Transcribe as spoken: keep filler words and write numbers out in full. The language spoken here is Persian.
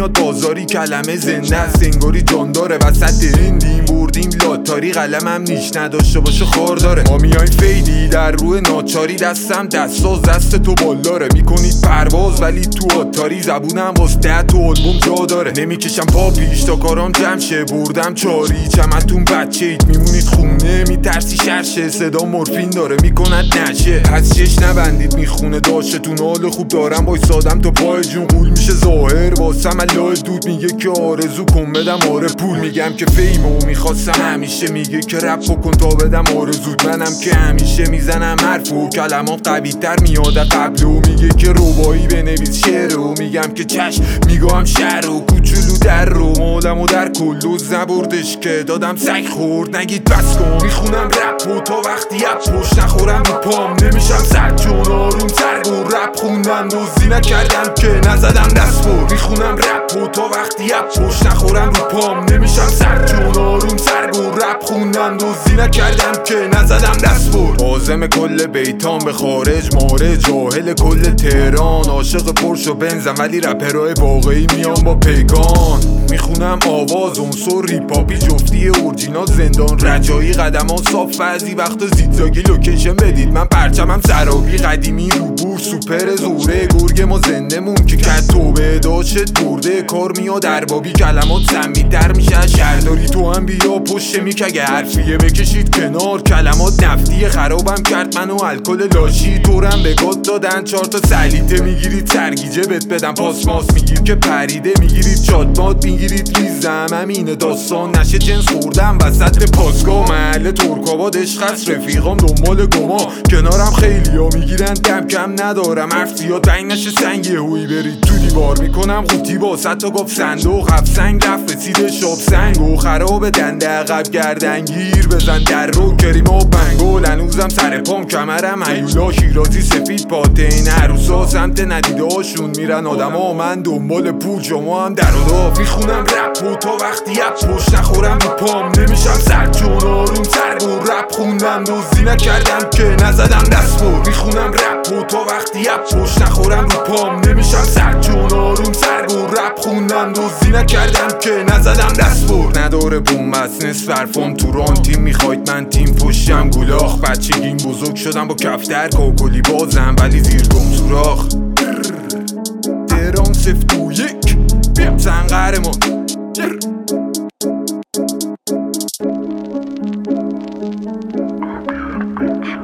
میاد بازاری کلمه زنده است انگاری جان داره وسط هندیم بردیم لاتاری قلمم نیش نداشته باشه خار داره ما میایم فیدی در روی ناچاری دستم دستاز دست تو بالاره میکنید پرواز ولی تو آتاری زبونم واسه تو آلبوم جا داره نمیکشم پا پیش تا کارام جمع شه بردم چاری چمتون بچه اید میمونید خونه میترسی شرشه صدا مورفین داره میکند نشه پس چش نبندید میخونه داشتتون حال خوب دارم وایسادم تا پای جون قول میشه ظاهر واسم الله دود میگه که آرزو کن بدم آره پول میگم که فیمو میخواستم همیشه میگه که رپ بکن تا بدم آرزود منم که همیشه میزنم حرف و کلمات قوی تر میاد قبل و میگه که ربایی بنویس شعر رو میگم که چشم میگم شهر و کوچولو در رو مالم و در کلو زبردش که دادم سگ خورد نگید بس کن میخونم رپ و تا وقتی اپ پشت نخورم رو پام نمیشم سرد چون آروم سرگ و رپ خوندم دوزی نکردم که نزدم دست بر میخونم رپ و تا وقتی اپ پشت نخورم رو پام نمیشم سرد چون آروم سرگ و رپ خوندم دوزی نکردم که نزدم دست بر عازم کل بیتام به خارج ماره جاهل کل تهران عاشق پرش و بنزم ولی رپرهای واقعی میان با پیکان میخونم آواز عنصر ریپاپی جفتی اورجینال زندان رجایی قدمان صاف بعضی وقتا زیگزاگی لوکیشن بدید من پرچمم سرابی قدیمی رو بور سوپر زوره گرگ ما زنده مون که کت توبه داشت برده کار میاد اربابی کلمات سمیتر میشه شهرداری تو هم بیا پشت میک اگه حرفیه بکشید کنار کلمات نفتی خرابم کرد منو الکل لاشی تورم به گاد دادن چهار تا سلیته میگیرید سرگیجه بت بدم پاس ماس میگیر که پریده میگیرید چاتمات میگیرید ریزم همینه داستان نشه جنس خوردم وسط پاسگاه محل ترکاباد عشق است رفیقام دنبال گما کنارم خیلی ها میگیرن دم کم ندارم حرف زیاد بنگ نشه سنگ یهویی برید تو دیوار میکنم قوطی با صد تا گفت صندوق هفت سنگ رفت رسید شاب سنگ و خراب دنده عقب گردنگیر بزن در رو کریم و بنگول هنوزم سر پام کمرم هیولا شیرازی سفید پاتین عروسا سمت ندیده هاشون میرن آدم ها من دنبال پول شما هم در و داف میخونم رپ و تا وقتی اپ پشت نخورم رو پام نمیشم سرد چون آروم سرگ و رپ خوندم دوزی نکردم که نزدم دست بر میخونم رپ و تا وقتی اپ پشت نخورم رو پام نمیشم سرد چون آروم سرگ و رپ خوندم دوزی نکردم که نزدم دست بر نداره بوم بس نصف حرفام تو ران تیم میخواید من تیم پشتم گلاخ بچگیم بزرگ شدم با کفتر کاکلی بازم ولی زیر گم سوراخ تهران سفت و یک بیم زن قهرمان Bitch.